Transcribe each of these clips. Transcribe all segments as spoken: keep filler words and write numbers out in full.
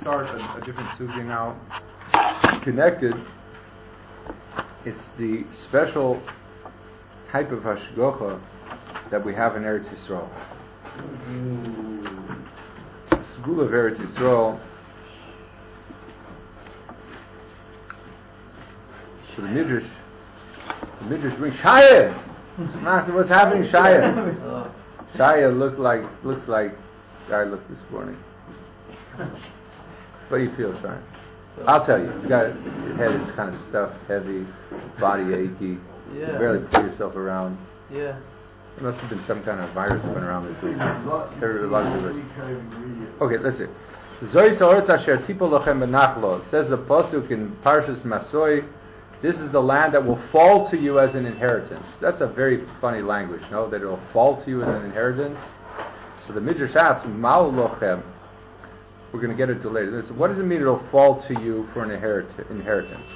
start a, a different sugya now. Connected. It's the special type of hashgacha that we have in Eretz Yisrael. The school of Eretz Yisrael. So the Midrash, the Midrash brings Shaya. What's happening, Shaya? Shaya looked like looks like I looked this morning. What do you feel, Shaya? I'll tell you. It's got his head is kind of stuffed, heavy, body achy. Yeah. You barely pull yourself around. Yeah. There must have been some kind of virus going around this week. There are a lot of people. Okay, let's see. Zoy Sa'oretz Asher Tipol Lochem Benachlo. It says the pasuk in Parshas Masoi. This is the land that will fall to you as an inheritance. That's a very funny language, no? That it will fall to you as an inheritance. So the Midrash asks, Ma'u Lochem. We're going to get into later. So what does it mean it will fall to you for an inherit- inheritance?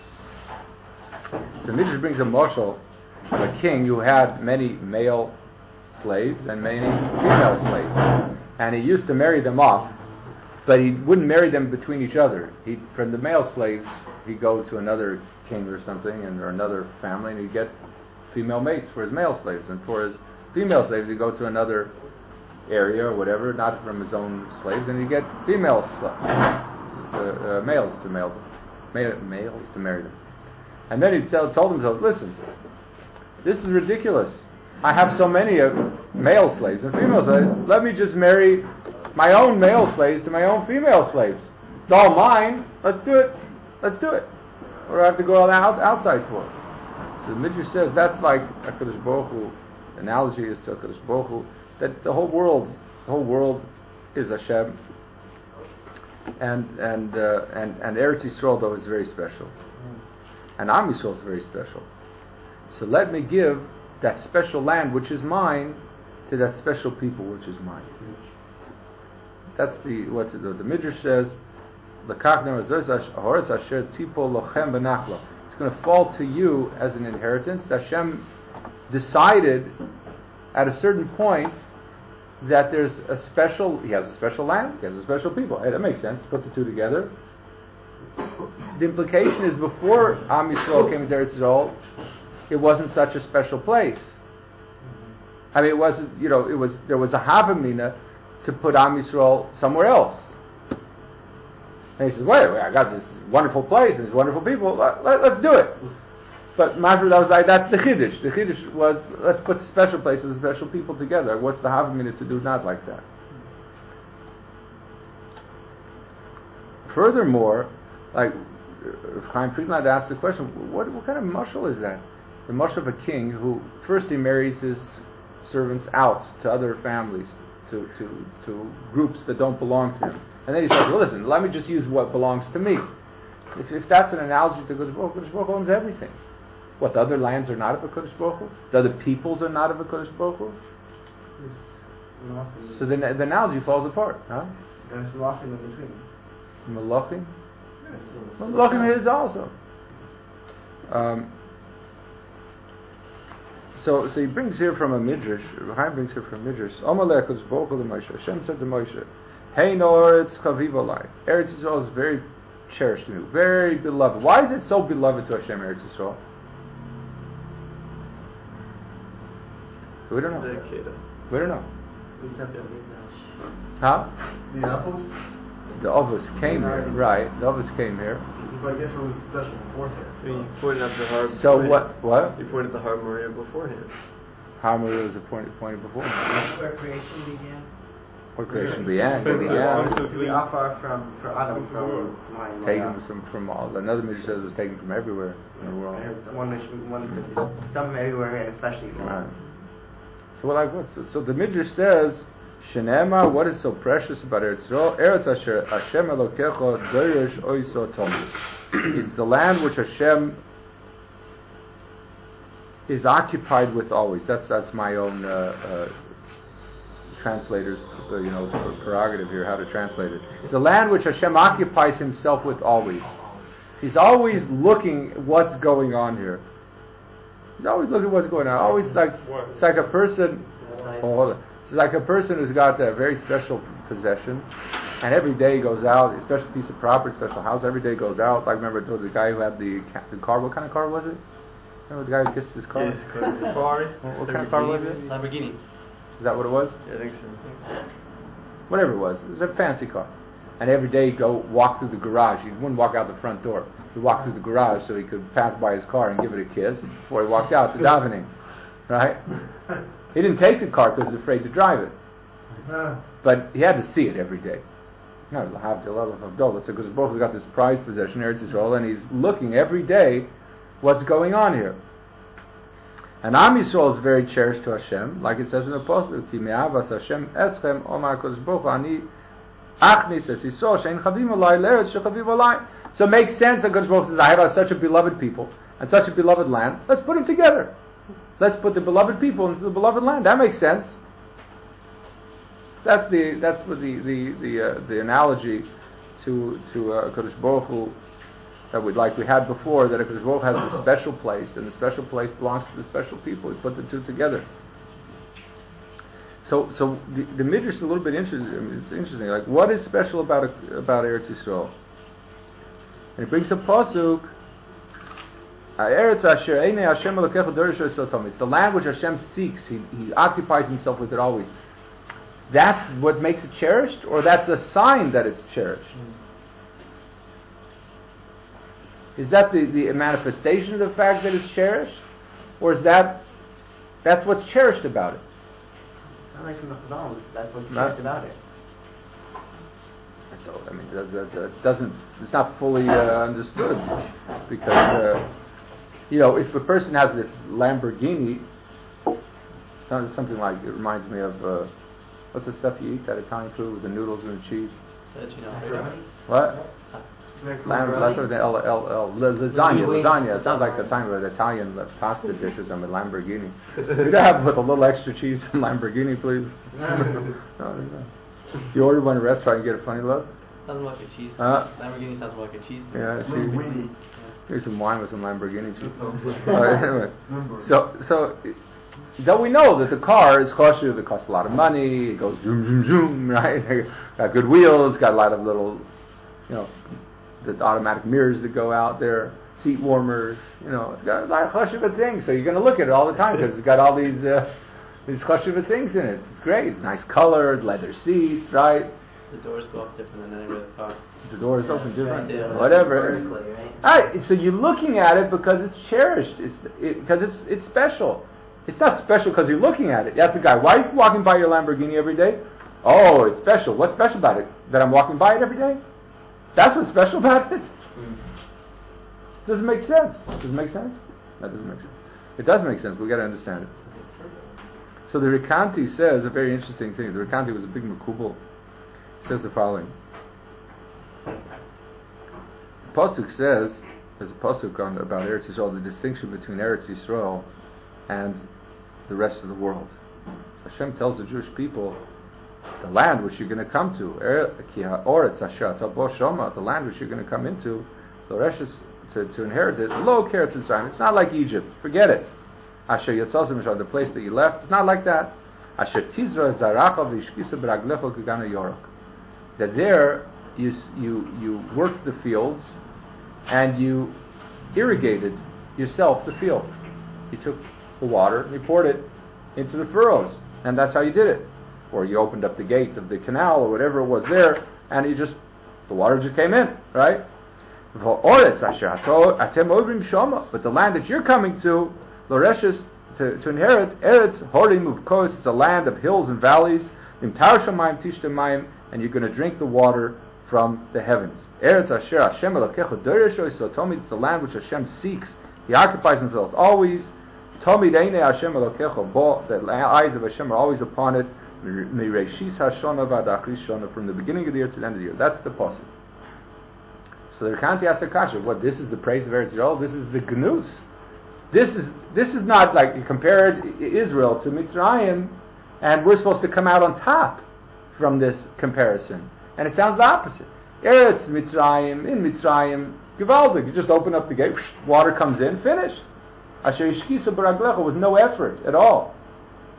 So the Midrash brings a mashal of a king who had many male slaves and many female slaves. And he used to marry them off, but he wouldn't marry them between each other. He, from the male slaves, he'd go to another king or something, and or another family, and he'd get female mates for his male slaves. And for his female slaves, he'd go to another area or whatever, not from his own slaves, and he'd get female slaves, to, uh, males to male, male, males to marry them. And then he tell, told himself, listen, this is ridiculous. I have so many uh, male slaves and female slaves. Let me just marry my own male slaves to my own female slaves. It's all mine. Let's do it. Let's do it. Or do I have to go out, outside for it? So the Midrash says that's like HaKadosh Baruch Hu. The analogy is to HaKadosh Baruch Hu, that the whole world, the whole world is Hashem. And and uh, and and Eretz Yisrael though is very special. And Am Yisrael is very special. So let me give that special land which is mine to that special people which is mine. That's the what the, the Midrash says. It's going to fall to you as an inheritance. Hashem decided at a certain point that there's a special. He has a special land. He has a special people. Hey, that makes sense. Put the two together. The implication is before Am Yisrael came to Eretz Yisrael, it wasn't such a special place. I mean, it wasn't. You know, it was. There was a havamina to put Am Yisrael somewhere else. And he says, wait, wait, I got this wonderful place and these wonderful people. Let, let, let's do it. But Mashra, that was like, that's the Chiddush. The Chiddush was, let's put special places and special people together. What's the havamina to do not like that? Furthermore, like Chaim Friedland asked the question, what, what kind of mashal is that? The mashal of a king who first he marries his servants out to other families, to, to, to groups that don't belong to him. And then he says, well, listen, let me just use what belongs to me. If, if that's an analogy to Kodesh Baruch Hu, Kodesh Baruch Hu owns everything. What, the other lands are not of a Kodesh Baruch Hu? The other peoples are not of a Kodesh Baruch Hu? So the, the analogy falls apart. Huh? There's Malachim in between. Malachim? Malachim is also. Um, so, so he brings here from a midrash. Chaim brings here from a midrash. Amalek Kodesh Baruch Hu to Moshe. Hashem said to Moshe, Hey no Eretz Chaviv Alai. Eretz Yisrael is very cherished to me, very beloved. Why is it so beloved to Hashem, Eretz Yisrael? We don't know. We don't know. Huh? The Avos? The Avos came here, right? The Avos came here. But I guess it was special beforehand. So you pointed out the Har. So what? What? You pointed the Har Moria beforehand. Har Moria was appointed, appointed beforehand. Where creation began. Where creation began. So began. We offer from for Adam from my Taken from, from all. Another midrash says it was taken from everywhere in the world. One, one, some everywhere, and especially. Right. So what like what? So, so the midrash says, Shenema, what is so precious about Eretz Yisrael? Eretz Asher Hashem Elokecha Dorish Oiso Tomu. It's the land which Hashem is occupied with always. That's that's my own uh, uh, translator's uh, you know prerogative here, how to translate it. It's the land which Hashem occupies Himself with always. He's always looking what's going on here. He's always looking what's going on. Always like it's like a person. Oh, It's like a person who's got a very special possession, and every day goes out, a special piece of property, special house, every day goes out. Like, remember I told you the guy who had the, the car, what kind of car was it? Remember the guy who kissed his car? Yes, car. What, what kind of car was it? Lamborghini. Is that what it was? Yeah, I think so. Whatever it was. It was a fancy car. And every day he'd go walk through the garage. He wouldn't walk out the front door. He'd walk through the garage so he could pass by his car and give it a kiss before he walked out to davening. Right? He didn't take the car because he was afraid to drive it. But he had to see it every day. No, so because both got this prized possession, Eretz Yisrael, and he's looking every day what's going on here. And Am Yisrael is very cherished to Hashem, like it says in the Apostle, Ki me'avas Hashem eschem omar kodesh baruch hu ani achnis es Yisrael she'en chavim olai l'eretz she'chaviv olai. So it makes sense that Kodesh Baruch Hu says, I have such a beloved people and such a beloved land. Let's put them together. Let's put the beloved people into the beloved land. That makes sense. That's the that's what the the the, uh, the analogy to to uh, Kodesh Baruch Hu that we like we had before, that a Kodesh Baruch Hu has a special place, and the special place belongs to the special people. We put the two together. So so the, the midrash is a little bit interesting. I mean, it's interesting. Like, what is special about a, about Eretz Yisrael? And it brings a pasuk. Eretz Asher Einei Hashem Elokecha Dorisho Yisrael Tomi. It's the land which Hashem seeks. He he occupies himself with it always. That's what makes it cherished, or that's a sign that it's cherished? Is that the, the manifestation of the fact that it's cherished? Or is that that's what's cherished about it? Not like from the Chazal, that's what's Not- cherished about it. So, I mean, that, that, that doesn't, it's not fully uh, understood. Because, uh, you know, if a person has this Lamborghini, sounds something like, it reminds me of, uh, what's the stuff you eat, that Italian food with the noodles and the cheese? What? Lamb, that's what the L, L, L, lasagna, lasagna. It sounds like the time of an Italian pasta dish or something, Lamborghini. You can have with a little extra cheese and Lamborghini, please. No, no. You order one at a restaurant, you get a funny look. Sounds more like a cheese. Uh, Lamborghini sounds more like a cheese. Yeah, cheese. Here's some wine with some Lamborghini cheese. Alright, anyway. So, so, though we know that the car is kosher, it costs a lot of money, it goes zoom, zoom, zoom, right? Got good wheels, got a lot of little, you know, the automatic mirrors that go out there, seat warmers, you know, it's got a lot of chashuva things. So you're going to look at it all the time because it's got all these uh, these chashuva things in it. It's great. It's nice colored, leather seats, right? The doors go up different than any other car. The doors open different, Yeah. whatever. Vertically, right? All right, so you're looking at it because it's cherished. It's because it, it's it's special. It's not special because you're looking at it. You ask the guy, why are you walking by your Lamborghini every day? Oh, it's special. What's special about it? That I'm walking by it every day? That's what's special about it? Mm. Doesn't make sense. Does it make sense? That doesn't make sense. It does make sense, but we got to understand it. So the Rikanti says a very interesting thing. The Rikanti was a big makubal. He says the following. Pasuk says, there's a pasuk on about Eretz Yisrael, the distinction between Eretz Yisrael and the rest of the world. Hashem tells the Jewish people, the land which you're going to come to, the land which you're going to come into, to, to inherit it, lo keretz Mitzrayim. It's not like Egypt. Forget it. Asher yatzazim the place that you left. It's not like that. Asher tizra zaracha v'ishkisa b'raglecho k'gana yorok. That there you you you worked the fields and you irrigated yourself the field. You took the water and you poured it into the furrows, and that's how you did it. Or you opened up the gate of the canal or whatever it was there, and you just the water just came in, right? But the land that you're coming to, Loreshes, to, to inherit, Eretz Horim Uvkos, it's a land of hills and valleys, and you're going to drink the water from the heavens. Eretz Asher Hashem Elokecha Dorisho, so Tomi, it's the land which Hashem seeks. He occupies himself always. Tomi Deinei Hashem Elokecha Bo, the eyes of Hashem are always upon it. From the beginning of the year to the end of the year. That's the pasuk. So the Rekanti asks the kasha, what, this is the praise of Eretz Yisrael? This is the gnus. This is this is not like you compared Israel to Mitzrayim, and we're supposed to come out on top from this comparison. And it sounds the opposite. Eretz Mitzrayim, in Mitzrayim, Givaldik. You just open up the gate, water comes in, finished. Asher Yishkisa Baraglecha was no effort at all.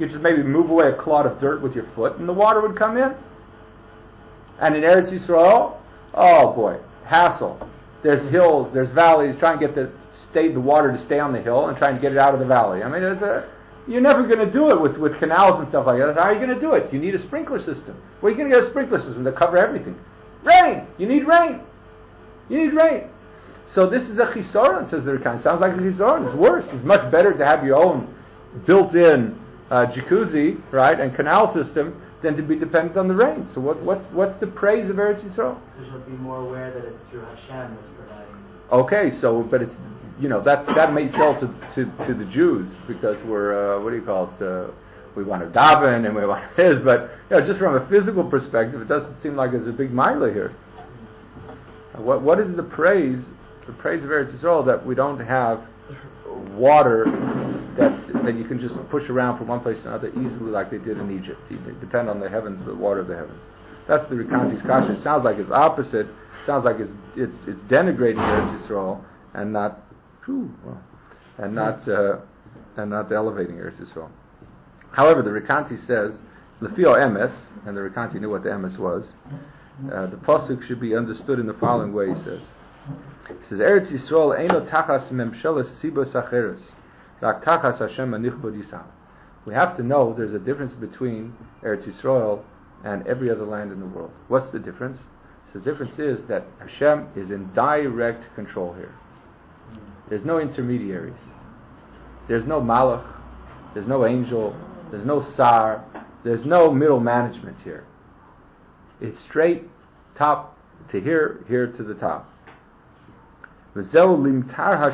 You just maybe move away a clod of dirt with your foot, and the water would come in. And in Eretz Yisrael, oh boy, hassle. There's hills, there's valleys, trying to get the stay the water to stay on the hill and trying to get it out of the valley. I mean, there's a, you're never going to do it with, with canals and stuff like that. How are you going to do it? You need a sprinkler system. Where are you going to get a sprinkler system to cover everything? Rain! You need rain! You need rain! So this is a chisaron, says the Rekan. Sounds like a chisaron. It's worse. It's much better to have your own built-in uh, jacuzzi, right, and canal system than to be dependent on the rain. So what, what's what's the praise of Eretz Yisrael? You should be more aware that it's through Hashem that's providing. Okay, so but it's you know that that may sell to, to, to the Jews because we're uh, what do you call it? Uh, we want to daven and we want this, but you know, just from a physical perspective, it doesn't seem like there's a big milah here. What what is the praise? The praise of Eretz Yisrael that we don't have water that that you can just push around from one place to another easily like they did in Egypt. You depend on the heavens, the water of the heavens. That's the Rekanti's kasha. It sounds like it's opposite. It sounds like it's it's it's denigrating Eretz Yisrael and not whew, well, and not uh, and not elevating Eretz Yisrael. However, the Rekanti says Lefio emes, and the Rekanti knew what the emes was. Uh, the pasuk should be understood in the following way. He says. He says, Eretz Yisrael eino tachas memsheles sibos acheres, rak tachas Hashem anichbod yisam. We have to know there's a difference between Eretz Yisrael and every other land in the world. What's the difference? So the difference is that Hashem is in direct control here. There's no intermediaries. There's no malach. There's no angel. There's no sar. There's no middle management here. It's straight top to here, here to the top. That's why it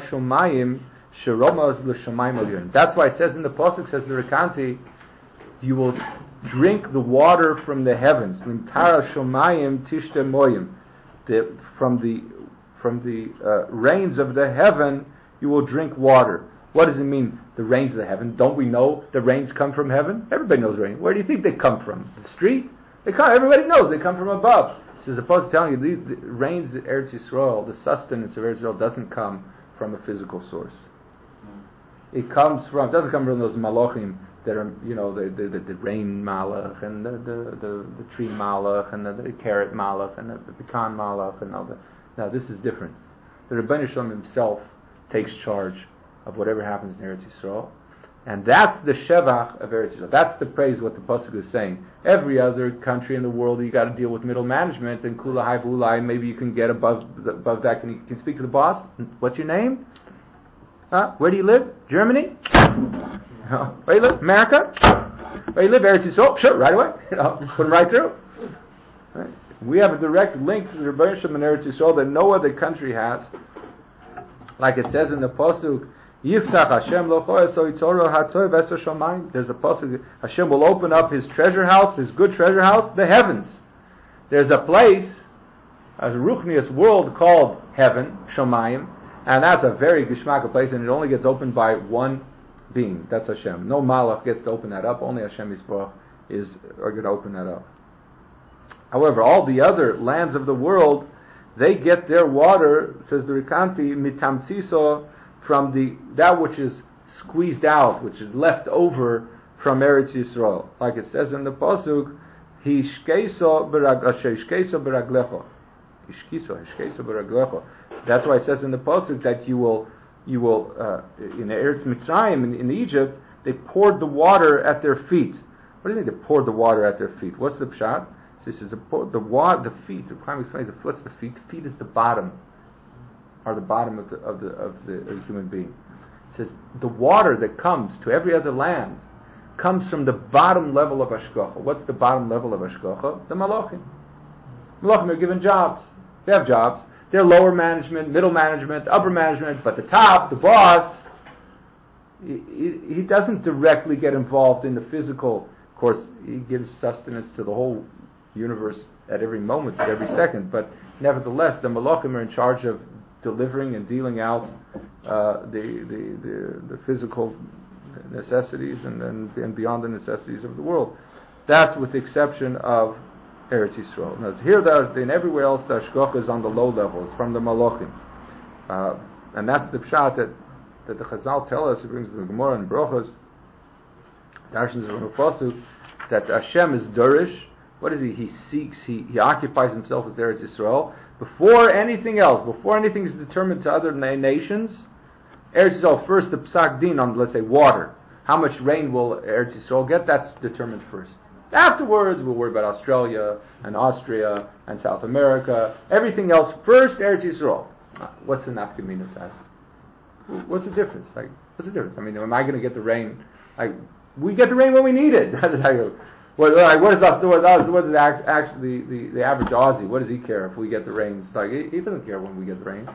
says in the pasuk, says the Rekanti, you will drink the water from the heavens. Limtar hashomayim tishte moyim. From the from the uh, rains of the heaven, you will drink water. What does it mean? The rains of the heaven? Don't we know the rains come from heaven? Everybody knows rain. Where do you think they come from? The street? They come. Everybody knows they come from above. So as opposed to telling you, the, the rains of Eretz Yisrael, the sustenance of Eretz Yisrael doesn't come from a physical source. Mm. It comes from, it doesn't come from those malachim that are, you know, the the, the, the rain malach and the the, the, the tree malach and the, the carrot malach and the, the pecan malach and all that. Now this is different. The Rebbeinu Shalom himself takes charge of whatever happens in Eretz Yisrael. And that's the shevach of Eretz Yisrael. That's the praise what the pasuk is saying. Every other country in the world, you got to deal with middle management and kula hai v'ulai. Maybe you can get above above that. Can you can you speak to the boss? What's your name? Huh? Where do you live? Germany? Where do you live? America? Where do you live? Eretz Yisrael? Sure, right away. You know, put them right through. Right? We have a direct link to the Rebbeinu Shalom and Eretz Yisrael that no other country has. Like it says in the pasuk. Yiftach Hashem lochoy so itzoro hatoy v'eso shomayim. There's a pasuk. Hashem will open up His treasure house, His good treasure house, the heavens. There's a place, a ruchnius world called heaven, shomayim, and that's a very geshmaka place, and it only gets opened by one being. That's Hashem. No malach gets to open that up. Only Hashem Yisborach is are going to open that up. However, all the other lands of the world, they get their water, says the Rekanti, mitamtziso, from the that which is squeezed out, which is left over from Eretz Yisrael, like it says in the pasuk, "Hishkeiso beraglecho." Ishkiso, hishkeiso beraglecho. That's why it says in the pasuk that you will, you will uh, in Eretz Mitzrayim in, in Egypt, they poured the water at their feet. What do you think? They poured the water at their feet. What's the pshat? So this is the the water, the feet. The Prime explains the what's the feet? The feet is the bottom. Are the bottom of the of the of the, of the human being. It says the water that comes to every other land comes from the bottom level of Hashgacha. What's the bottom level of Hashgacha? The Malachim. Malachim are given jobs. They have jobs. They're lower management, middle management, upper management, but the top, the boss, he, he doesn't directly get involved in the physical. Of course, he gives sustenance to the whole universe at every moment, at every second, but nevertheless, the Malachim are in charge of delivering and dealing out uh, the, the, the the physical necessities and, and and beyond the necessities of the world. That's with the exception of Eretz Yisrael. Now, here, in everywhere else, the Hashgacha is on the low levels from the Malachim, uh, and that's the pshat that, that the Chazal tell us. It brings the Gemara and Brochos Darshans from a pasuk that Hashem is Durish. What is he? He seeks, he, he occupies himself with Eretz Yisrael. Before anything else, before anything is determined to other na- nations, Eretz Yisrael, first the Psak Din on, let's say, water. How much rain will Eretz Yisrael get? That's determined first. Afterwards, we'll worry about Australia and Austria and South America. Everything else first, Eretz Yisrael. What's the nafkamina to that? What's the difference? Like, what's the difference? I mean, am I going to get the rain? Like, we get the rain when we need it. What, like, what is that? What is, what is the, actually the, the average Aussie? What does he care if we get the rains? Like, he, he doesn't care when we get the rain.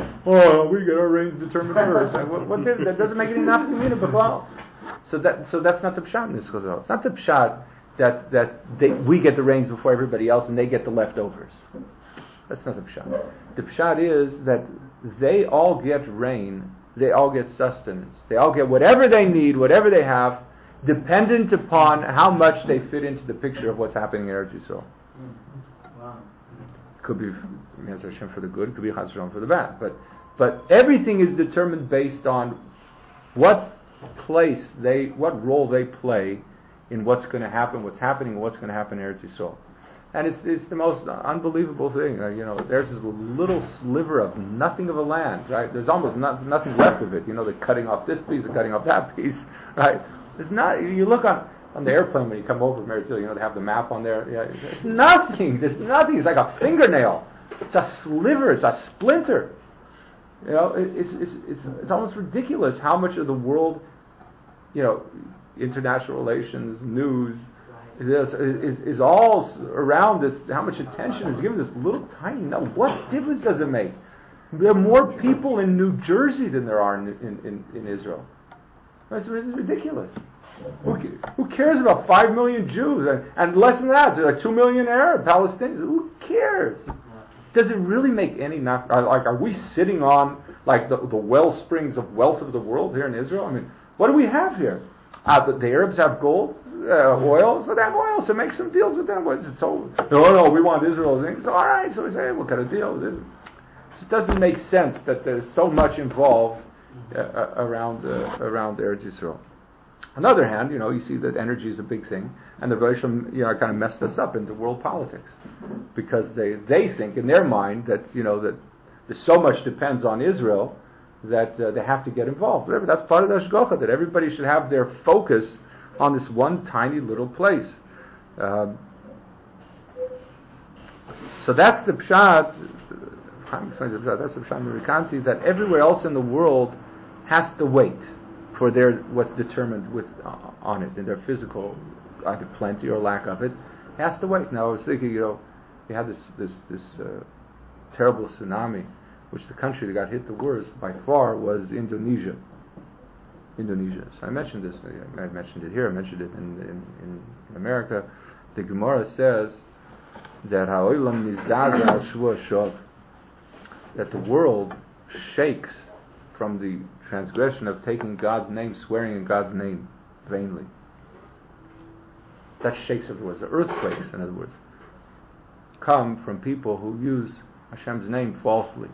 Oh, we get our rains determined first. Like, what, what that doesn't make any nafkamina b'chlal. So that so that's not the pshat in this chazal. It's not the pshat that that they, we get the rains before everybody else and they get the leftovers. That's not the pshat. The pshat is that they all get rain. They all get sustenance. They all get whatever they need, whatever they have, dependent upon how much they fit into the picture of what's happening in Eretz Yisrael. Wow. Could be Mi'ez Hashem for the good, could be Chas Shalom for the bad. But but everything is determined based on what place they, what role they play in what's going to happen, what's happening, what's going to happen in Eretz Yisrael. And it's it's the most unbelievable thing. Uh, you know, there's this little sliver of nothing of a land, right? There's almost not, nothing left of it. You know, they're cutting off this piece, they're cutting off that piece, right? It's not. You look on, on the airplane when you come over from Eretz Yisrael, you know, they have the map on there. Yeah, there's nothing. There's nothing. It's like a fingernail. It's a sliver. It's a splinter. You know, it, it's it's it's it's almost ridiculous how much of the world, you know, international relations, news, is, is, is all around this. How much attention is given to this little tiny. Now, what difference does it make? There are more people in New Jersey than there are in in, in, in Israel. It's, it's ridiculous. Who, who cares about five million Jews and, and less than that, like two million Arab Palestinians? Who cares? Does it really make any? Not, like, are we sitting on like the, the well springs of wealth of the world here in Israel? I mean, what do we have here? Uh, the, the Arabs have gold, uh, oil, so they have oil. So make some deals with them. What is it? So no, no, we want Israel. So all right, so we say, hey, what kind of deal? It just doesn't make sense that there's so much involved uh, around uh, around Eretz Yisrael. On the other hand, you know, you see that energy is a big thing, and the Roshim, you know, kind of messed us up into world politics because they they think in their mind that, you know, that there's so much depends on Israel that uh, they have to get involved. Whatever, that's part of the Hashgacha, that everybody should have their focus on this one tiny little place. Um, so that's the pshat. That's the pshat Amerikanti, that everywhere else in the world has to wait for their what's determined with uh, on it, in their physical either plenty or lack of it, has to wait. Now I was thinking, you know, we had this this this uh, terrible tsunami, which the country that got hit the worst by far was Indonesia. Indonesia. So I mentioned this. I mentioned it here. I mentioned it in in, in America. The Gemara says that ha'olam nizdaza al shvua shov, that the world shakes from the transgression of taking God's name, swearing in God's name vainly. That shakes everywhere. The earthquakes, in other words, come from people who use Hashem's name falsely.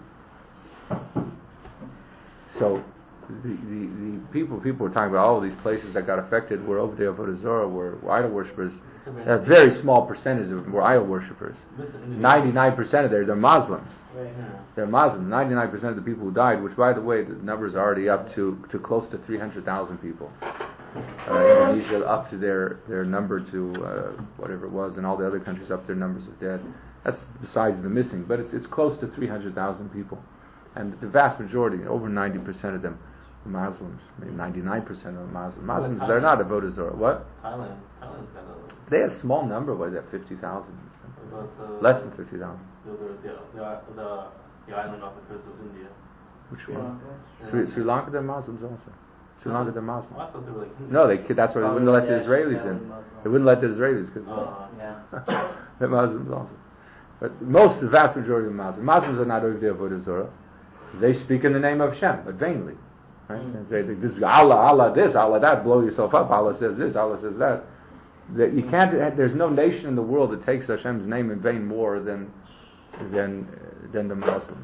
So the, the, the people people were talking about all of these places that got affected were over there, Avodah Zarah, were, were idol worshippers. A very small percentage of them were idol worshippers. ninety-nine percent of them, they're Muslims. They're Muslims. ninety-nine percent of the people who died, which, by the way, the numbers are already up to, to close to three hundred thousand people. Uh, Indonesia up to their, their number to uh, whatever it was, and all the other countries up their numbers of dead. That's besides the missing, but it's it's close to three hundred thousand people. And the vast majority, over ninety percent of them, are Muslims. Maybe ninety-nine percent of them are Muslims. Muslims, they're not Avodah Zarah. What? Thailand. Thailand's got a... They had a small number, what is that, fifty thousand? Uh, Less than fifty thousand. The, the, the, the, the island off the coast of India. Which one? Sri, Sri Lanka, they're Muslims also. Sri Lanka, they're Muslims. Oh, I thought they were like Hindus. No, they, that's why they wouldn't let the Israelis in. They wouldn't let the Israelis because Uh, Yeah. they're Muslims also. But most, the vast majority of Muslims, Muslims are not over there Avodah Zarah. They speak in the name of Shem, but vainly. Right? Mm. And say, this is Allah, Allah this, Allah that, blow yourself up, Allah says this, Allah says that. That you can't, there's no nation in the world that takes Hashem's name in vain more than than than the Muslims.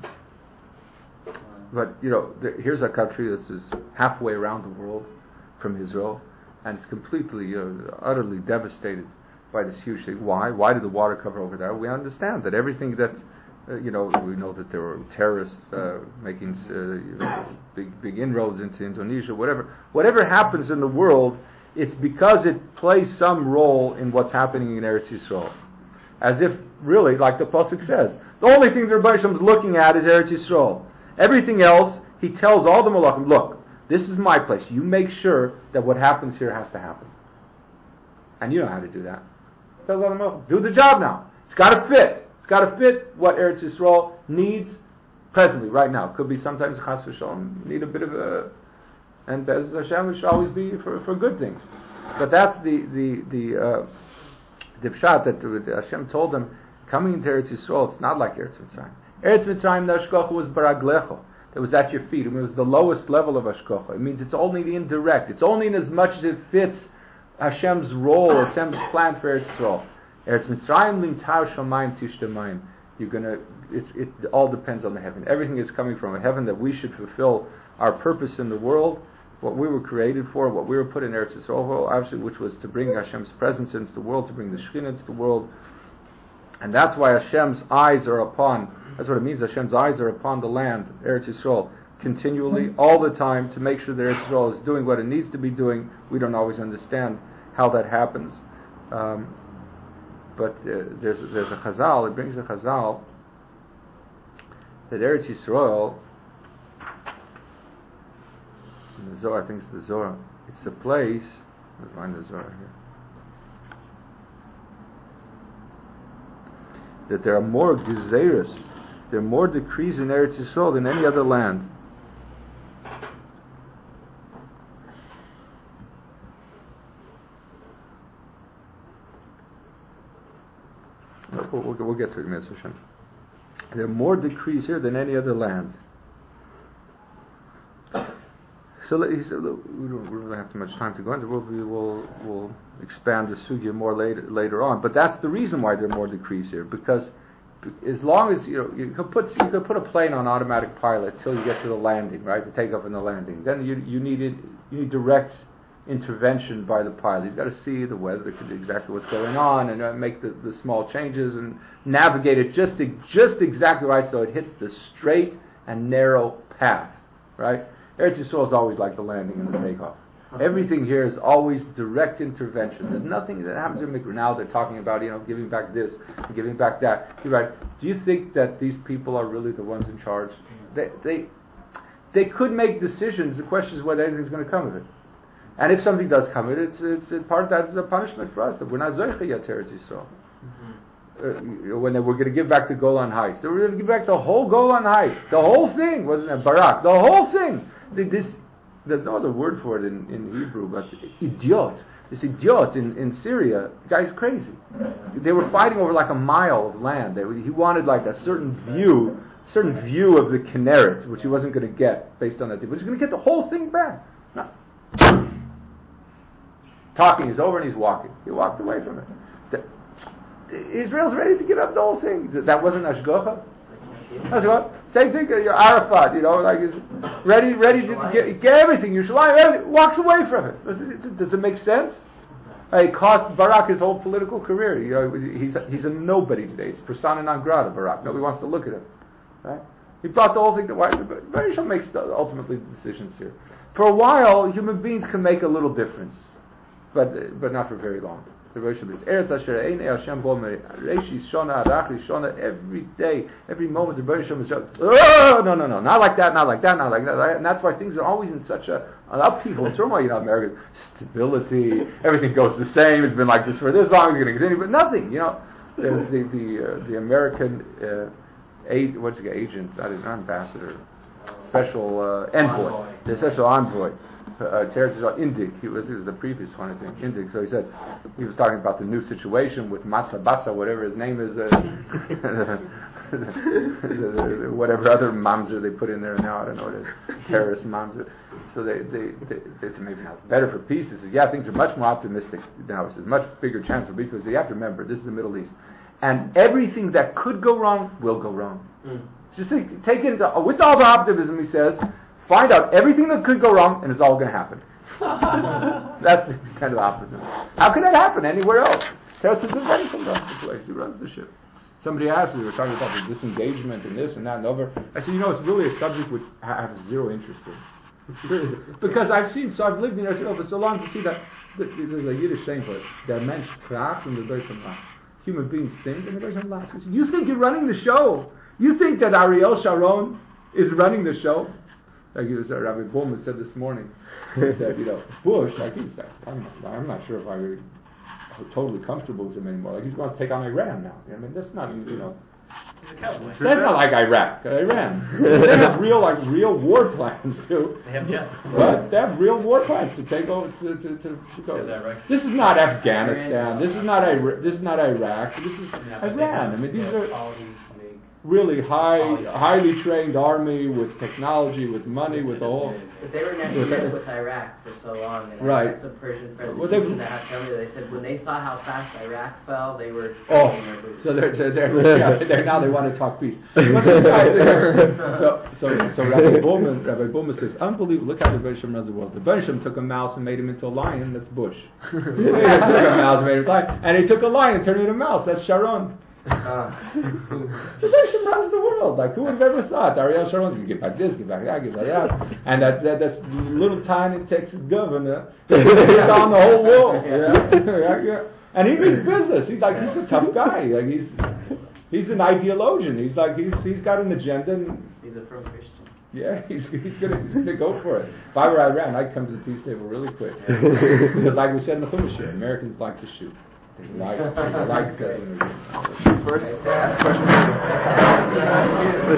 But, you know, there, here's a country that's is halfway around the world from Israel, and it's completely, uh, utterly devastated by this huge thing. Why? Why did the water cover over there? We understand that everything that, uh, you know, we know that there were terrorists uh, making uh, you know, big, big inroads into Indonesia. Whatever, whatever happens in the world, it's because it plays some role in what's happening in Eretz Yisrael. As if, really, like the Pasuk says, the only thing the Rebbe Shem is looking at is Eretz Yisrael. Everything else, he tells all the Malachim, look, this is my place. You make sure that what happens here has to happen. And you know how to do that. He tells all the Malachim, do the job now. It's got to fit. It's got to fit what Eretz Yisrael needs presently, right now. It could be sometimes Chas v'Shalom, need a bit of a... And Bez Hashem, it should always be for, for good things. But that's the the the uh, the pshat that Hashem told them, coming into Eretz Yisrael, it's not like Eretz Mitzrayim. Eretz Mitzrayim, the Hashgacha was baraglecho. It was at your feet. It was the lowest level of Hashgacha. It means it's only the indirect. It's only in as much as it fits Hashem's role, Hashem's plan for Eretz Yisrael. Eretz Mitzrayim limtar shamayim tishtemayim. You're gonna. It's it all depends on the heaven. Everything is coming from a heaven that we should fulfill our purpose in the world, what we were created for, what we were put in Eretz Yisrael, obviously, which was to bring Hashem's presence into the world, to bring the Shekhinah into the world. And that's why Hashem's eyes are upon, that's what it means, Hashem's eyes are upon the land, Eretz Yisrael, continually, all the time, to make sure that Eretz Yisrael is doing what it needs to be doing. We don't always understand how that happens. Um, but uh, there's, there's a Chazal, it brings a Chazal, that Eretz Yisrael, in the Zohar, I think it's the Zohar, it's a place, let's find the Zohar here, that there are more gezeirus, there are more decrees in Eretz Yisrael than any other land. We'll, we'll, we'll get to it, Mitzvah Hashem. There are more decrees here than any other land. So he said, look, we don't really have too much time to go into it. We'll, we'll, we'll expand the sugya more later later on. But that's the reason why there are more decrees here. Because as long as, you know, you could put you could put a plane on automatic pilot till you get to the landing, right? The takeoff and the landing. Then you you need it, you need direct intervention by the pilot. He's got to see the weather, exactly what's going on, and uh, make the, the small changes and navigate it just to, just exactly right so it hits the straight and narrow path, right? Eretz Yisrael is always like the landing and the takeoff. Everything here is always direct intervention. There's nothing that happens in Mikra. Now they're talking about, you know, giving back this and giving back that. You're right. Do you think that these people are really the ones in charge? They they they could make decisions. The question is whether anything's going to come of it. And if something does come of it, it's it's it, part of that is a punishment for us that we're not Zoicha yet Eretz Yisrael. Uh, when they were going to give back the Golan Heights, they were going to give back the whole Golan Heights, the whole thing, wasn't it? Barak, the whole thing. This, there's no other word for it in, in Hebrew, but idiot. This idiot in, in Syria, the guy's crazy. They were fighting over like a mile of land. They, he wanted like a certain view, certain view of the Kinneret, which he wasn't going to get based on that. But he's going to get the whole thing back. No. Talking is over and he's walking. He walked away from it. The, the, Israel's ready to give up the whole thing. That wasn't Ashgacha. That's what. Same thing. You're Arafat, you know, like he's ready, ready to get, get everything. Yerushalayim walks away from it. Does it, does it make sense? Uh, it cost Barak his whole political career. You know, he's a, he's a nobody today. It's persona non grata. Barak. Nobody wants to look at him. Right? He brought the whole thing to white. Baruch makes the, ultimately the decisions here. For a while, human beings can make a little difference, but but not for very long. Every day, every moment, the Baruch Hashem is oh, no, no, no, not like that, not like that, not like that. And that's why things are always in such a, an upheaval, turmoil. You know, America's stability, everything goes the same. It's been like this for this long. It's going to continue, but nothing. You know, there's the the uh, the American uh, aid, what's the agent, not an ambassador, special uh, envoy, envoy, the special envoy. Uh, Indig, he was, he was the previous one, I think, Indig. So he said, he was talking about the new situation with Masa Basa, whatever his name is, uh, whatever other mamzer they put in there now, I don't know what it is, terrorist mamzer. So they, they, they, they said maybe now it's better for peace. He said, yeah, things are much more optimistic now. He says, much bigger chance for peace. But you have to remember, this is the Middle East. And everything that could go wrong will go wrong. Mm. Just think, take into, with all the optimism, he says, find out everything that could go wrong, and it's all going to happen. That's the extent of optimism. How could that happen anywhere else? Teretz says, Benisham runs the place. He runs the ship. Somebody asked me, we were talking about the disengagement and this and that and over. I said, you know, it's really a subject which I have zero interest in. Because I've seen, so I've lived in Israel for so long to see that, that there's a Yiddish saying for it, der Mensch fragt und der Deutsche lacht. Human beings think and the Deutsche laughs. You think you're running the show? You think that Ariel Sharon is running the show? Like you said, Rabbi Bowman said this morning. He said, you know, Bush, like he said, I'm not, I'm not sure if I'm totally comfortable with him anymore. Like he's going to take on Iran now. I mean, that's not, you know. That's not like Iraq. Iran. They have real, like, real war plans too. They have jets. But they have real war plans to take over. To, to, to, to go. This is not Afghanistan. This is not Iraq. This is not Iraq. This is Iran. I mean, these are really high, highly trained army with technology, with money, with the whole. But they were neck and neck with Iraq for so long, and right. I had some Persian friends well, that have told me, they said when they saw how fast Iraq fell, they were. Oh, so they're they're, they're, yeah, they're now they want to talk peace. But this guy, so so so Rabbi Bowman, Rabbi Bowman says, unbelievable. Look how the Bereshim runs the world. The Bereshim took a mouse and made him into a lion. That's Bush. He took a mouse and made him a lion, and he took a lion and turned him into a mouse. That's Sharon. Uh, the Bereshim runs the world. Like, who would have ever thought Ariel Sharon's going to give back this, give back that, give back that, and that, that that's little tiny Texas governor on the whole world. Yeah? Yeah, yeah. And he means business. He's like, he's a tough guy. Like he's he's an ideologian. He's like he's he's got an agenda. And, he's a pro Christian. Yeah, he's he's gonna he's gonna go for it. If I were Iran, I'd come to the peace table really quick. Because like we said in the Chumash, Americans like to shoot. They like, they like that. First, ask questions.